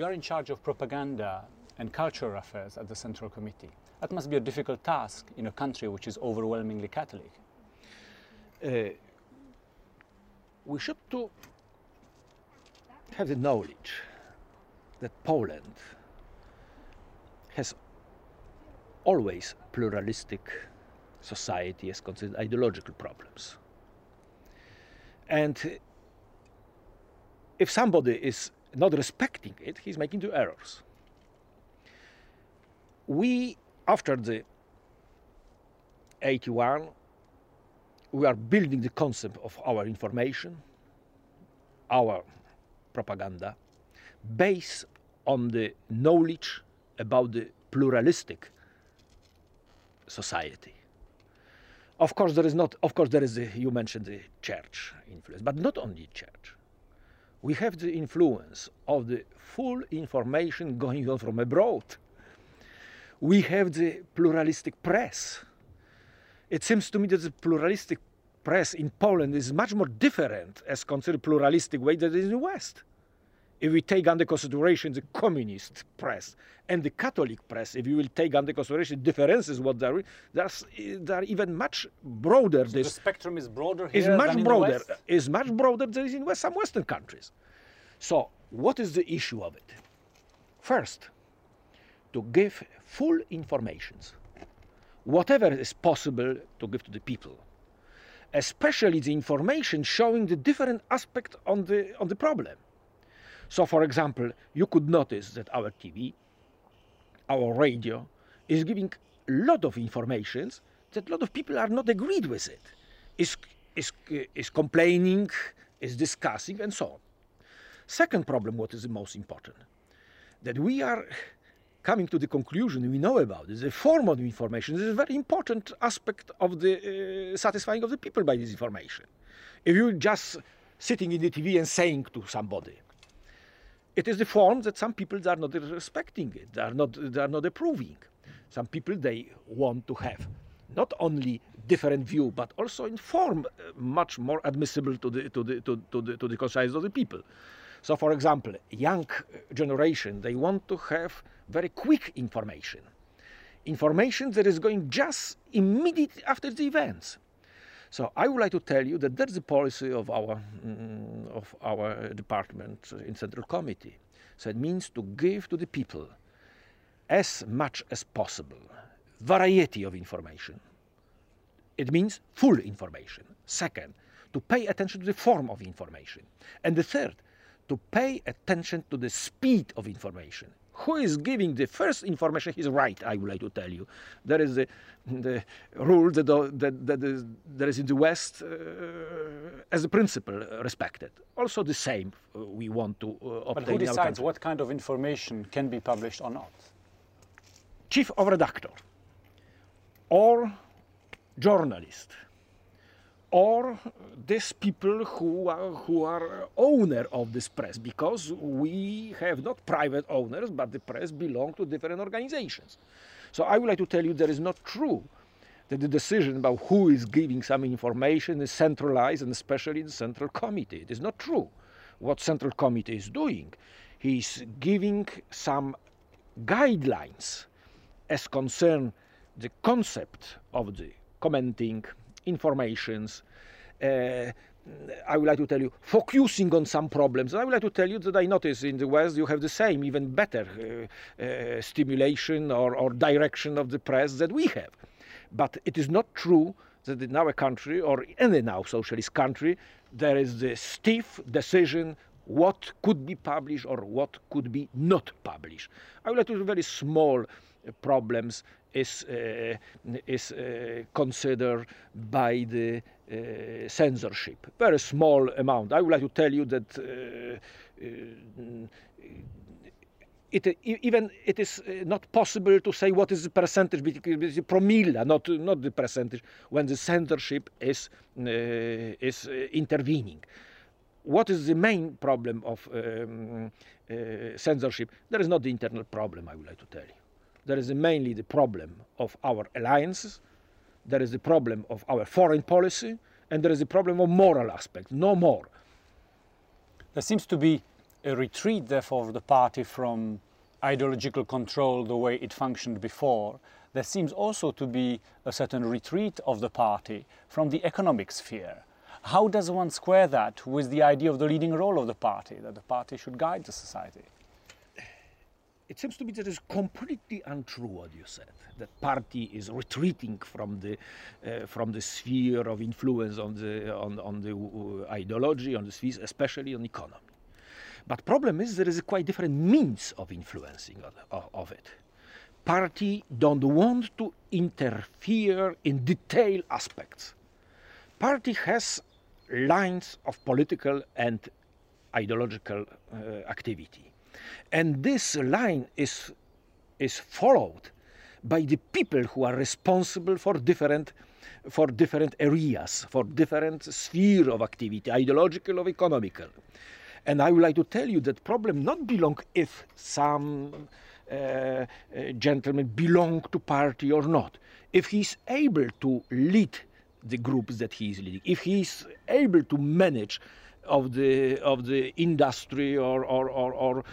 You are in charge of propaganda and cultural affairs at the Central Committee. That must be a difficult task in a country which is overwhelmingly Catholic. We should to have the knowledge that Poland has always pluralistic society as considered ideological problems. And if somebody is not respecting it, he's making two errors. We, after the 81, we are building the concept of our information, our propaganda, based on the knowledge about the pluralistic society. Of course, there is you mentioned the church influence, but not only church. We have the influence of the full information going on from abroad. We have the pluralistic press. It seems to me that the pluralistic press in Poland is much more different as considered pluralistic way than it is in the West. If we take under consideration the communist press and the Catholic press, if you will take under consideration differences, what there are even much broader. So the spectrum is broader here than in the West? Is much broader than in some Western countries. So, what is the issue of it? First, to give full information, whatever is possible to give to the people, especially the information showing the different aspect on the problem. So, for example, you could notice that our TV, our radio, is giving a lot of information that a lot of people are not agreed with it, is complaining, is discussing, and so on. Second problem, what is the most important, that we are coming to the conclusion we know about is the form of the information is a very important aspect of the satisfying of the people by this information. If you're just sitting in the TV and saying to somebody, it is the form that some people are not respecting it, they are not approving. Some people, they want to have not only different view, but also in form much more admissible to the conscience of the people. So, for example, young generation, they want to have very quick information. Information that is going just immediately after the events. So I would like to tell you that that's the policy of our department in Central Committee. So it means to give to the people as much as possible variety of information. It means full information. Second, to pay attention to the form of information. And the third, to pay attention to the speed of information. Who is giving the first information, he's right, I would like to tell you. There is the rule that is in the West as a principle respected. Also the same we want to obtain. But who decides what kind of information can be published or not? Chief of redactor, or journalist, or these people who are owner of this press, because we have not private owners, but the press belongs to different organizations. So I would like to tell you that it is not true that the decision about who is giving some information is centralized, and especially in the Central Committee. It is not true. What Central Committee is doing, he is giving some guidelines as concern the concept of the commenting, informations. I would like to tell you, focusing on some problems. I would like to tell you that I notice in the West you have the same, even better stimulation or direction of the press that we have. But it is not true that in our country, or any now socialist country, there is the stiff decision what could be published or what could be not published. I would like to do very small problems is considered by the censorship. Very small amount. I would like to tell you that it is not possible to say what is the percentage, because it is a promille, not the percentage, when the censorship is intervening. What is the main problem of censorship? There is not the internal problem, I would like to tell you. There is mainly the problem of our alliances, there is the problem of our foreign policy, and there is the problem of moral aspect, no more. There seems to be a retreat, therefore, of the party from ideological control the way it functioned before, there seems also to be a certain retreat of the party from the economic sphere. How does one square that with the idea of the leading role of the party, that the party should guide the society? It seems to me that is completely untrue what you said. That party is retreating from the sphere of influence on the ideology, on the spheres, especially on economy. But problem is there is a quite different means of influencing of it. Party don't want to interfere in detailed aspects. Party has lines of political and ideological activity. And this line is followed by the people who are responsible for different areas, for different sphere of activity, ideological or economical. And I would like to tell you that problem not belong if some gentleman belong to party or not. If he's able to lead the groups that he is leading, if he's able to manage of the industry or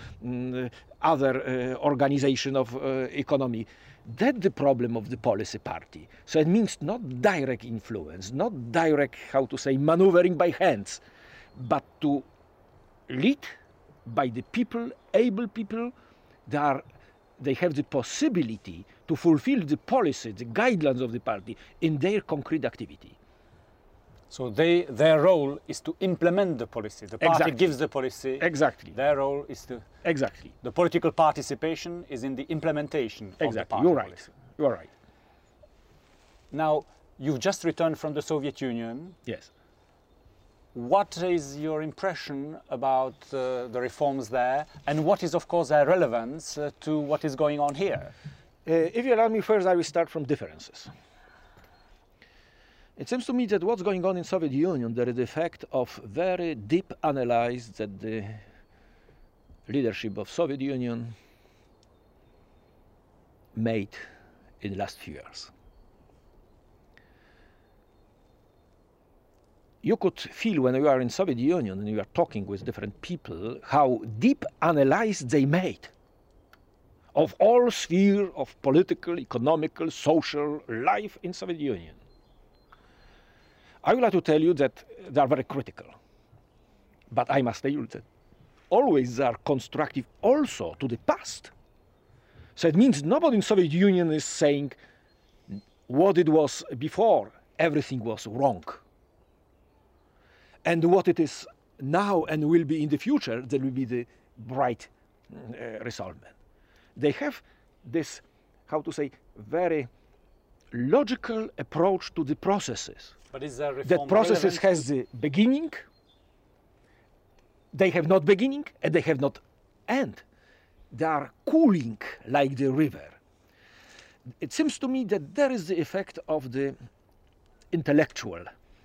other organization of economy, that's the problem of the policy party. So it means not direct influence, not direct, how to say, maneuvering by hands, but to lead by the people, able people. They have the possibility to fulfill the policy, the guidelines of the party in their concrete activity. So their role is to implement the policy. The party Exactly. gives the policy. Exactly. Their role is to... Exactly. The political participation is in the implementation of the party You're right. policy. You're right. Now, you've just returned from the Soviet Union. Yes. What is your impression about the reforms there, and what is, of course, their relevance to what is going on here? If you allow me first, I will start from differences. It seems to me that what's going on in Soviet Union, there is the effect of very deep analysis that the leadership of Soviet Union made in the last few years. You could feel when you are in Soviet Union and you are talking with different people how deep analysis they made of all sphere of political, economical, social life in Soviet Union. I would like to tell you that they are very critical, but I must tell you that always they are constructive also to the past. So it means nobody in Soviet Union is saying what it was before, everything was wrong. And what it is now and will be in the future, there will be the bright resolvement. They have this, how to say, very logical approach to the processes. But is there reform That processes relevant? has the beginning, they have not beginning, and they have not end. They are cooling like the river. It seems to me that there is the effect of the intellectual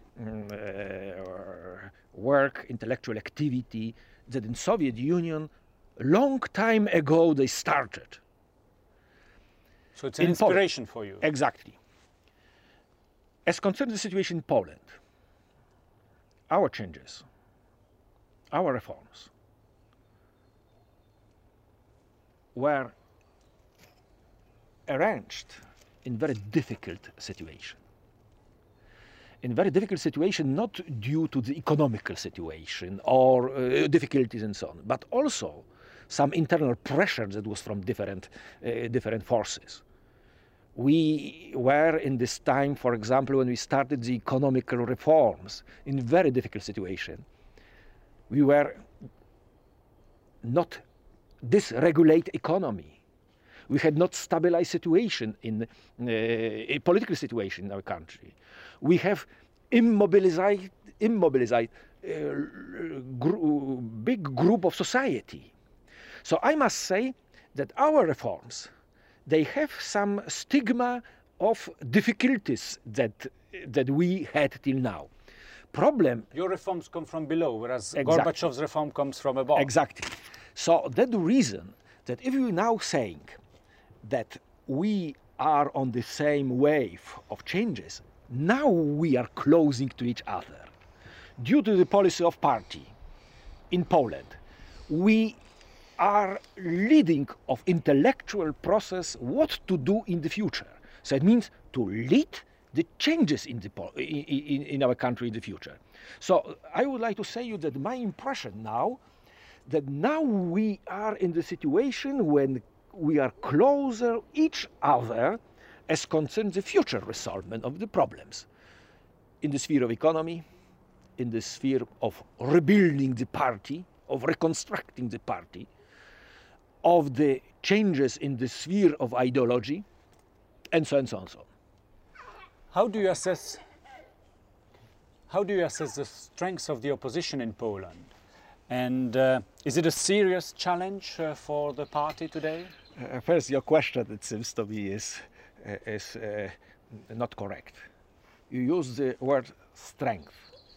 work, intellectual activity that in Soviet Union long time ago they started. So it's an inspiration for you. Exactly. As concerns the situation in Poland, our changes, our reforms were arranged in very difficult situation. In very difficult situation, not due to the economical situation or difficulties and so on, but also some internal pressure that was from different forces. We were in this time, for example, when we started the economical reforms in very difficult situation. We were not dysregulate economy. We had not stabilized situation in a political situation in our country. We have immobilized big group of society. So I must say that our reforms, they have some stigma of difficulties that we had till now. Problem. Your reforms come from below, whereas Exactly. Gorbachev's reform comes from above. Exactly. So that's the reason that if we now saying that we are on the same wave of changes, now we are closing to each other. Due to the policy of party in Poland, we are leading of intellectual process what to do in the future. So it means to lead the changes in our country in the future. So I would like to say you that my impression now, that now we are in the situation when we are closer each other as concerns the future resolvement of the problems in the sphere of economy, in the sphere of rebuilding the party, of reconstructing the party, of the changes in the sphere of ideology, and so on and so on and so on. How do you assess the strengths of the opposition in Poland? And is it a serious challenge for the party today? First, your question, it seems to me, is not correct. You use the word strength.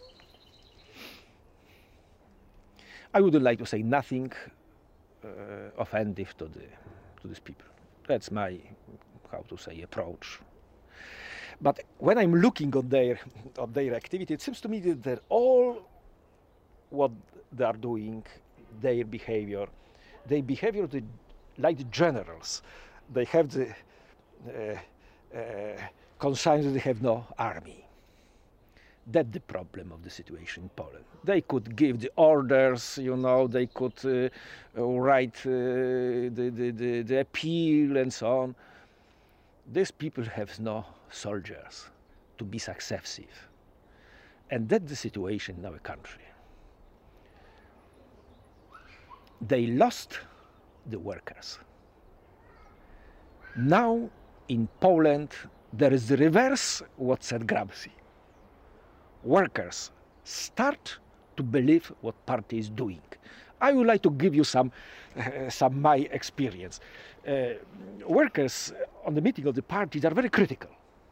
I would like to say nothing offensive to these people. That's my, how to say, approach. But when I'm looking on their activity, it seems to me that all what they are doing, their behavior like the generals. They have the conscience that they have no army. That's the problem of the situation in Poland. They could give the orders, you know, they could write the appeal and so on. These people have no soldiers to be successive. And that's the situation in our country. They lost the workers. Now in Poland there is the reverse what said Gramsci. Workers start to believe what party is doing. I would like to give you some my experience. Workers on the meeting of the party, they are very critical.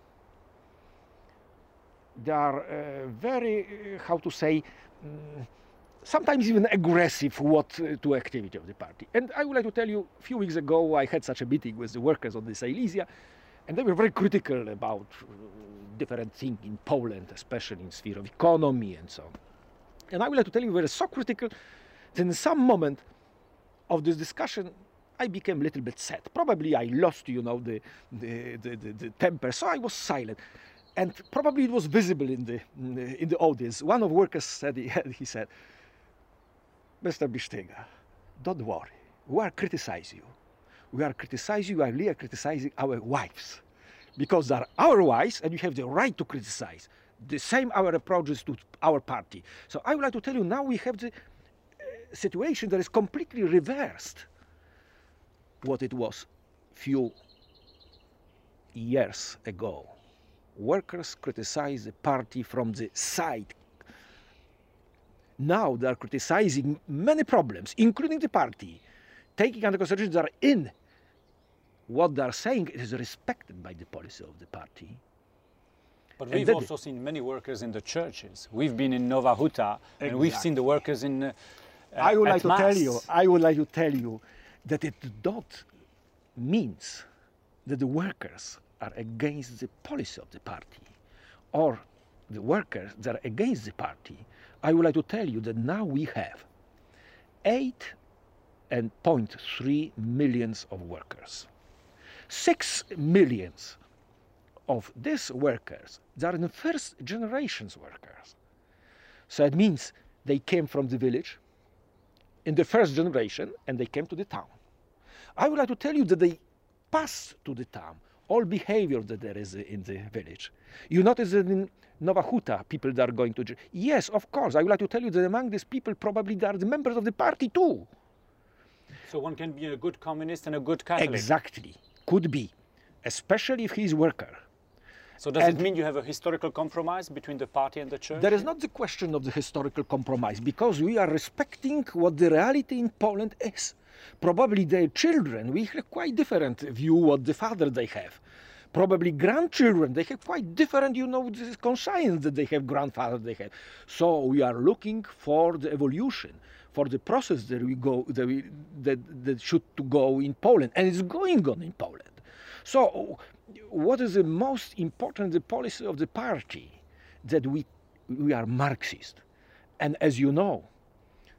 They are very, how to say, sometimes even aggressive to activity of the party. And I would like to tell you, a few weeks ago I had such a meeting with the workers on the Silesia, and they were very critical about different things in Poland, especially in sphere of economy and so on. And I would like to tell you, they were so critical that in some moment of this discussion I became a little bit sad. Probably I lost, you know, the temper, so I was silent. And probably it was visible in the audience. One of the workers said, he said, "Mr. Bisztyga, don't worry, we are criticizing you. We are criticizing our wives. Because they are our wives and we have the right to criticize. The same our approaches to our party." So I would like to tell you, now we have the situation that is completely reversed what it was few years ago. Workers criticize the party from the side. Now they are criticizing many problems, including the party, taking under consideration they are in. What they are saying is respected by the policy of the party. But we've also seen many workers in the churches. We've been in Nowa Huta, and we've seen the workers in I would like to tell you that it not means that the workers are against the policy of the party, or the workers that are against the party. I would like to tell you that now we have 8.3 million of workers. 6 million of these workers, they are the first generation's workers. So it means they came from the village in the first generation and they came to the town. I would like to tell you that they pass to the town all behavior that there is in the village. You notice that in Nowa Huta, people that are going to... Yes, of course, I would like to tell you that among these people probably they are the members of the party too. So one can be a good communist and a good Catholic. Exactly, could be, especially if he is worker. So does it mean you have a historical compromise between the party and the church? There is not the question of the historical compromise, because we are respecting what the reality in Poland is. Probably their children, we have quite different view what the father they have. Probably grandchildren, they have quite different, you know, this conscience that they have, grandfather they have. So we are looking for the evolution, for the process that we go, that should to go in Poland, and it's going on in Poland. So what is the most important, the policy of the party, that we are Marxist. And as you know,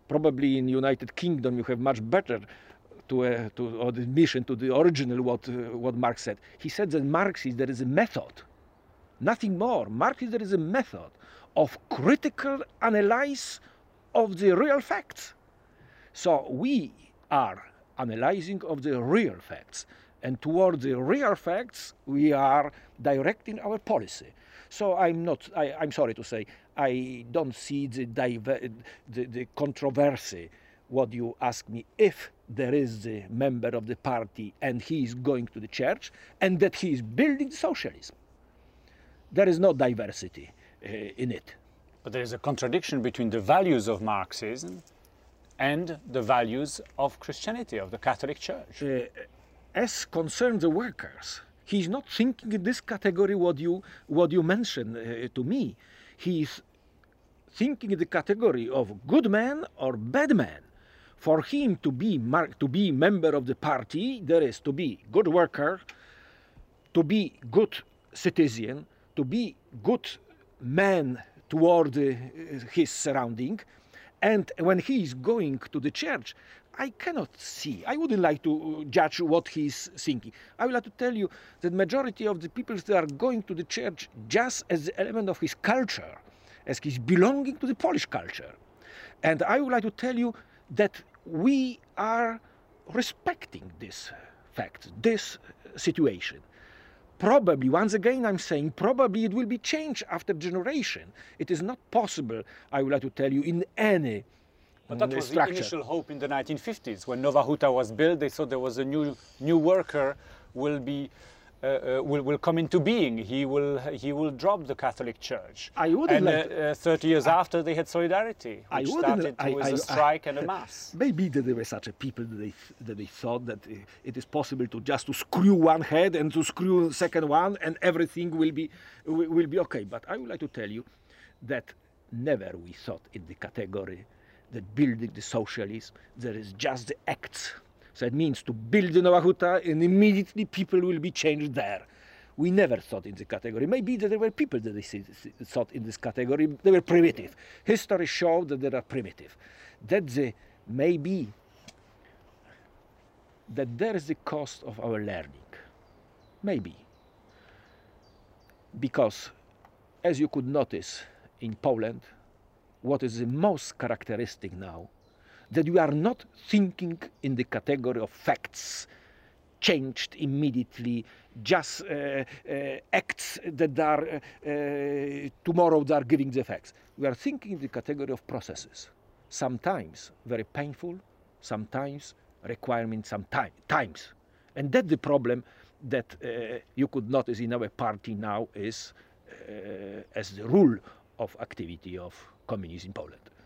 Probably in United Kingdom you have much better or the mission to the original what Marx said. He said that Marxism, there is a method, nothing more. Marxism, there is a method of critical analysis of the real facts. So we are analyzing of the real facts, and toward the real facts we are directing our policy. So I'm sorry to say, I don't see the controversy what you ask me, if there is a member of the party and he is going to the church and that he is building socialism. There is no diversity in it. But there is a contradiction between the values of Marxism and the values of Christianity, of the Catholic Church. As concerns the workers, he's not thinking in this category what you mentioned to me. He's thinking in the category of good man or bad man. For him to be member of the party, there is to be good worker, to be good citizen, to be good man toward his surrounding. And when he is going to the church, I cannot see, I wouldn't like to judge what he's thinking. I would like to tell you that majority of the people that are going to the church just as an element of his culture, as he's belonging to the Polish culture. And I would like to tell you that we are respecting this fact, this situation. Probably, once again I'm saying, probably it will be changed after generation. It is not possible, I would like to tell you, in any But that was structure. the initial hope in the 1950s. When Nowa Huta was built, they thought there was a new worker will come into being. He will drop the Catholic Church. I wouldn't and 30 years after, they had Solidarity, which started with a strike and a mass. Maybe there were such a people that they thought that it is possible to just to screw one head and to screw second one and everything will be okay. But I would like to tell you that never we thought in the category that building the socialism, there is just the acts. So it means to build the Nowa Huta and immediately people will be changed there. We never thought in the category. Maybe that there were people that they thought in this category. They were primitive. History showed that they are primitive. That maybe that there is the cost of our learning. Maybe. Because, as you could notice in Poland, what is the most characteristic now, that we are not thinking in the category of facts, changed immediately, just acts that are tomorrow they are giving the facts. We are thinking in the category of processes, sometimes very painful, sometimes requiring some times. And that's the problem that you could notice in our party now is as the rule of activity of communism in Poland.